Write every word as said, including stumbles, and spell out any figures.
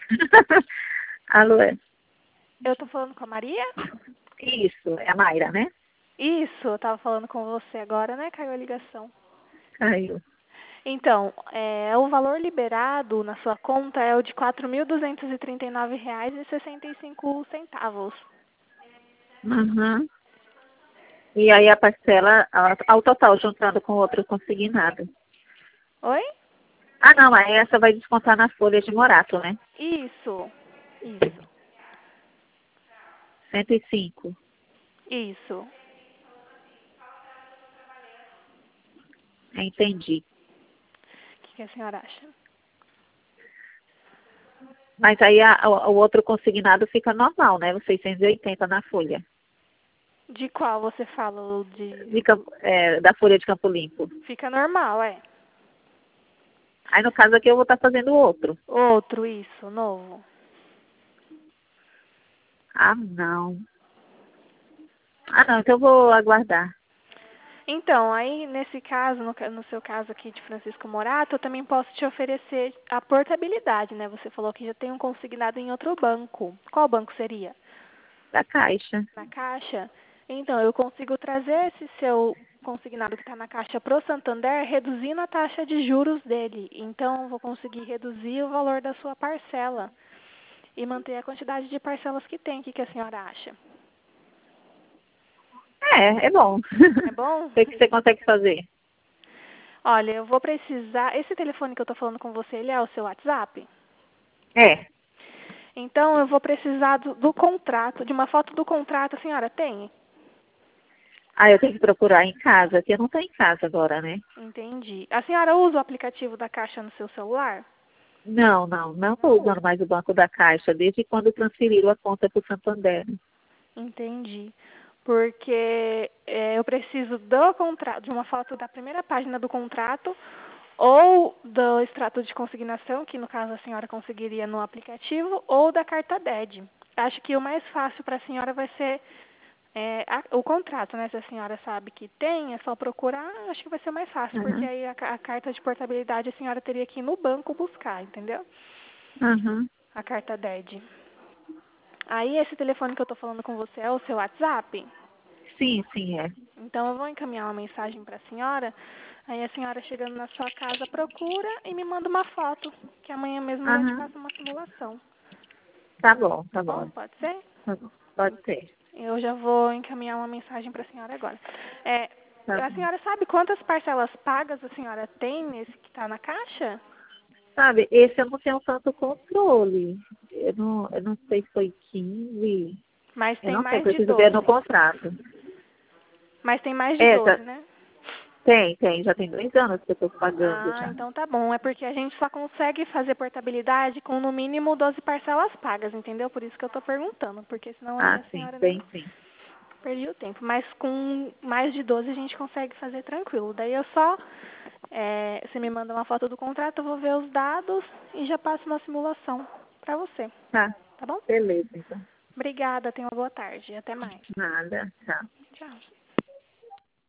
Alô? É? Eu tô falando com a Maria? Isso, é a Mayra, né? Isso, eu tava falando com você agora, né? Caiu a ligação. Caiu. Então, é, o valor liberado na sua conta é o de quatro mil duzentos e trinta e nove reais e sessenta e cinco centavos. Uhum. E aí a parcela, ao ao total, juntando com o outro consignado. Oi? Ah, não, aí essa vai descontar na folha de morato, né? Isso, isso, cento e cinco. isso. Entendi. O que, que a senhora acha? Mas aí a- o o outro consignado fica normal, né? Os seiscentos e oitenta na folha. De qual você fala? O de... De Campo- é, da folha de Campo Limpo. Fica normal, é. Aí no caso aqui eu vou estar fazendo outro. Outro, isso, novo. Ah, não. Ah, não, então eu vou aguardar. Então, aí nesse caso, no, ca- no seu caso aqui de Francisco Morato, eu também posso te oferecer a portabilidade, né? Você falou que já tem um consignado em outro banco. Qual banco seria? Da Caixa. Na Caixa? Então, eu consigo trazer esse seu consignado que está na Caixa para o Santander, reduzindo a taxa de juros dele. Então, eu vou conseguir reduzir o valor da sua parcela e manter a quantidade de parcelas que tem. O que, que a senhora acha? É, é bom. É bom? O que que você consegue fazer? Olha, eu vou precisar... Esse telefone que eu estou falando com você, ele é o seu WhatsApp? É. Então, eu vou precisar do, do contrato, de uma foto do contrato. A senhora tem? Ah, eu tenho que procurar em casa, que eu não estou em casa agora, né? Entendi. A senhora usa o aplicativo da Caixa no seu celular? Não, não, não estou Não. usando mais o Banco da Caixa, desde quando transferiram a conta para o Santander. Entendi. Porque é, eu preciso do contrato, de uma foto da primeira página do contrato ou do extrato de consignação, que no caso a senhora conseguiria no aplicativo, ou da carta D E D. Acho que o mais fácil para a senhora vai ser é, a- o contrato, né? Se a senhora sabe que tem, é só procurar, acho que vai ser mais fácil, porque Uhum. aí a, ca- a carta de portabilidade a senhora teria que ir no banco buscar, entendeu? Uhum. A carta D E D. Aí esse telefone que eu tô falando com você é o seu WhatsApp? Sim, sim, é. Então eu vou encaminhar uma mensagem para a senhora. Aí a senhora chegando na sua casa procura e me manda uma foto, que amanhã mesmo a gente Uhum. faça uma simulação. Tá bom, Tá tá bom? bom. Pode ser? Tá bom. Pode ser. Eu já vou encaminhar uma mensagem para a senhora agora. É, Tá a bom. senhora sabe quantas parcelas pagas a senhora tem nesse que está na caixa? Sabe, esse eu não tenho tanto controle. Eu não, eu não sei se foi quinze. Mas Eu tem não sei, mais de preciso ver no doze. contrato. Mas tem mais de É, doze, já, né? tem, tem. Já tem dois anos que eu estou pagando Ah, já. então tá bom. É porque a gente só consegue fazer portabilidade com no mínimo doze parcelas pagas, entendeu? Por isso que eu tô perguntando, porque senão aí Ah, a sim, senhora tem nem sim. perdia o tempo. Mas com mais de doze a gente consegue fazer tranquilo. Daí eu só, é, você me manda uma foto do contrato, eu vou ver os dados e já passo uma simulação pra você, Tá. tá bom? Beleza, então. Obrigada, tenha uma boa tarde. Até mais. Nada. Tchau. Tchau.